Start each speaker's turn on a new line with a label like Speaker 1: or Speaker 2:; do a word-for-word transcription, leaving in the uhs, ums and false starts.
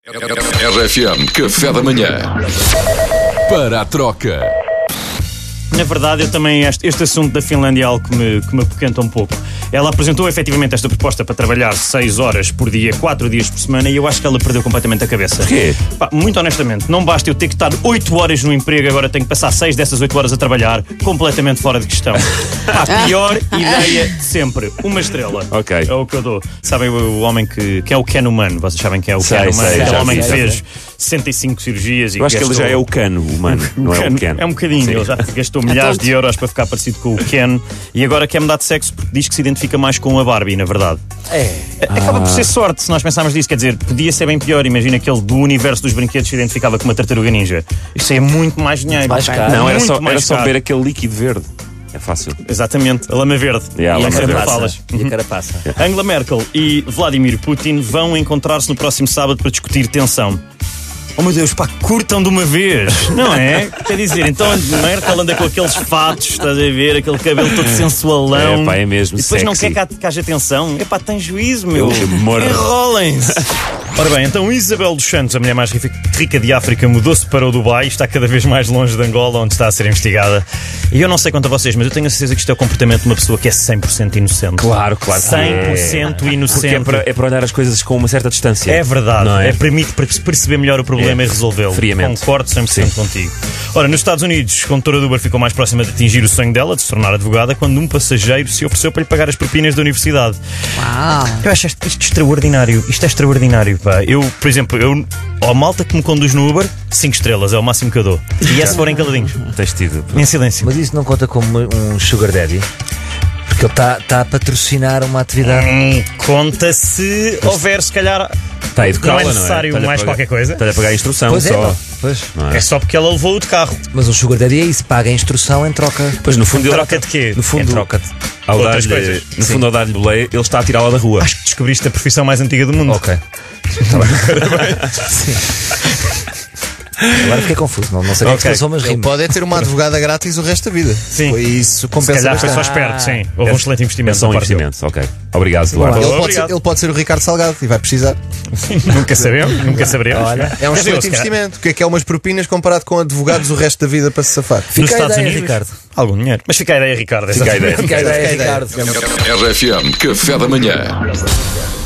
Speaker 1: R F M Café da Manhã. Para a troca.
Speaker 2: Na verdade, eu também este, este assunto da Finlândia é algo que me, que me apoquenta um pouco. Ela apresentou efetivamente esta proposta para trabalhar seis horas por dia, quatro dias por semana, e eu acho que ela perdeu completamente a cabeça.
Speaker 3: Porquê?
Speaker 2: Pá, muito honestamente, não basta eu ter que estar oito horas no emprego, agora tenho que passar seis dessas oito horas a trabalhar, completamente fora de questão. Pá, pior ideia de sempre. Uma estrela.
Speaker 3: Ok.
Speaker 2: É o que eu dou. Sabem o, o homem que, que é o Ken humano? Vocês sabem quem é o
Speaker 3: Sei,
Speaker 2: Ken humano?
Speaker 3: sei,
Speaker 2: É
Speaker 3: já
Speaker 2: o homem
Speaker 3: vi,
Speaker 2: que
Speaker 3: já
Speaker 2: fez
Speaker 3: vi.
Speaker 2: sessenta e cinco cirurgias e
Speaker 3: Eu acho que ele
Speaker 2: gastou...
Speaker 3: já é o cano humano, não é o Ken.
Speaker 2: É um bocadinho,
Speaker 3: Sim.
Speaker 2: ele já gastou milhares de euros para ficar parecido com o Ken e agora quer mudar de sexo porque diz que se identifica mais com a Barbie, na verdade.
Speaker 4: É.
Speaker 2: Acaba por ser sorte, se nós pensarmos disso, quer dizer, podia ser bem pior. Imagina que ele do universo dos brinquedos se identificava com uma tartaruga ninja. Isso é muito mais dinheiro.
Speaker 4: mais caro.
Speaker 3: Não, era
Speaker 2: Muito
Speaker 3: só,
Speaker 2: mais
Speaker 3: era só
Speaker 2: caro.
Speaker 3: ver aquele líquido verde. É fácil.
Speaker 2: Exatamente, a lama verde.
Speaker 3: Yeah,
Speaker 2: e
Speaker 3: a
Speaker 2: a
Speaker 3: lama verde.
Speaker 2: falas.
Speaker 4: E a carapaça.
Speaker 2: Angela Merkel e Vladimir Putin vão encontrar-se no próximo sábado para discutir tensão. Oh meu Deus, pá, curtam de uma vez, não é? Quer dizer, então a Merkel anda com aqueles fatos, estás a ver, aquele cabelo todo sensualão.
Speaker 3: É, pá, é mesmo
Speaker 2: E depois não
Speaker 3: sexy.
Speaker 2: quer que, que haja tensão. É pá, tem juízo, meu.
Speaker 3: Eu morro.
Speaker 2: Enrolem-se. Ora bem, então Isabel dos Santos, a mulher mais rica de África, mudou-se para o Dubai, está cada vez mais longe de Angola, onde está a ser investigada. E eu não sei quanto a vocês, mas eu tenho a certeza que isto é o comportamento de uma pessoa que é cem por cento inocente.
Speaker 3: Claro, claro. que
Speaker 2: cem por
Speaker 3: é.
Speaker 2: cento inocente.
Speaker 3: Porque é para, é para olhar as coisas com uma certa distância.
Speaker 2: É verdade,
Speaker 3: Não é?
Speaker 2: é? Permite perceber melhor o problema
Speaker 3: É.
Speaker 2: e resolvê-lo.
Speaker 3: Friamente.
Speaker 2: Concordo cem por cento contigo. Ora, nos Estados Unidos, a condutora do Uber ficou mais próxima de atingir o sonho dela, de se tornar advogada, quando um passageiro se ofereceu para lhe pagar as propinas da universidade.
Speaker 5: Uau.
Speaker 2: Eu acho isto, isto extraordinário. Isto é extraordinário, pá. Eu, por exemplo, eu, ao malta que me conduz no Uber, cinco estrelas, é o máximo que eu dou. E é se forem caladinhos,
Speaker 3: Tens tido.
Speaker 2: em silêncio.
Speaker 4: Mas isso não conta como um sugar daddy? Porque ele está tá a patrocinar uma atividade.
Speaker 2: Hum, conta se houver, se calhar,
Speaker 3: Está a educá-la,
Speaker 2: não é necessário
Speaker 3: Está-lhe a
Speaker 2: mais
Speaker 3: pagar-
Speaker 2: qualquer coisa.
Speaker 3: Está-lhe a pagar a instrução
Speaker 4: Pois é,
Speaker 3: só.
Speaker 4: não. Pois.
Speaker 3: Não é?
Speaker 2: É só porque ela levou o de carro.
Speaker 4: Mas um sugar daddy é isso, paga a instrução em troca.
Speaker 3: Pois no fundo
Speaker 2: Em
Speaker 3: ele-
Speaker 2: troca de quê?
Speaker 3: No fundo,
Speaker 4: Em troca de...
Speaker 3: ao
Speaker 2: outras
Speaker 3: dar-lhe-
Speaker 2: coisas.
Speaker 3: No
Speaker 2: Sim.
Speaker 3: fundo, ao dar-lhe boleia, ele está a tirá-la da rua.
Speaker 2: Acho que descobriste a profissão mais antiga do mundo.
Speaker 4: Ok. Tá bem. Sim. Agora fiquei confuso, não, não sei o que é que se passou, mas
Speaker 6: Ele
Speaker 4: rimo.
Speaker 6: pode é ter uma advogada grátis o resto da vida.
Speaker 2: Sim.
Speaker 6: Foi isso
Speaker 2: Se
Speaker 6: compensa
Speaker 2: calhar foi só
Speaker 6: bastante.
Speaker 2: esperto, sim. Houve um excelente
Speaker 3: É
Speaker 2: investimento.
Speaker 3: só um
Speaker 2: da parte dele.
Speaker 3: investimento, ok. Obrigado, Eduardo.
Speaker 6: Ele pode,
Speaker 2: Obrigado.
Speaker 6: ser, ele pode ser o Ricardo Salgado e vai precisar.
Speaker 2: Nunca sabemos, nunca saberemos.
Speaker 4: Olha,
Speaker 6: É um
Speaker 2: Quer dizer,
Speaker 6: excelente
Speaker 2: se calhar,
Speaker 6: investimento. O que é que é umas propinas comparado com advogados o resto da vida para se safar?
Speaker 2: Nos
Speaker 4: Fica a
Speaker 2: Estados
Speaker 4: ideia,
Speaker 2: Unidos,
Speaker 4: Ricardo.
Speaker 2: algum dinheiro. Mas fica a ideia, Ricardo.
Speaker 3: Fica a ideia.
Speaker 2: exatamente.
Speaker 4: Fica a ideia,
Speaker 6: Fica a ideia.
Speaker 4: Ricardo.
Speaker 1: R F M Café da Manhã.